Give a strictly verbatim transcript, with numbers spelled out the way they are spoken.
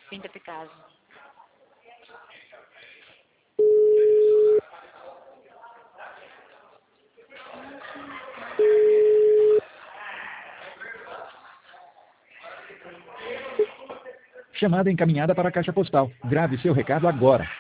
Pinta Picasso. Chamada encaminhada para a caixa postal. Grave seu recado agora.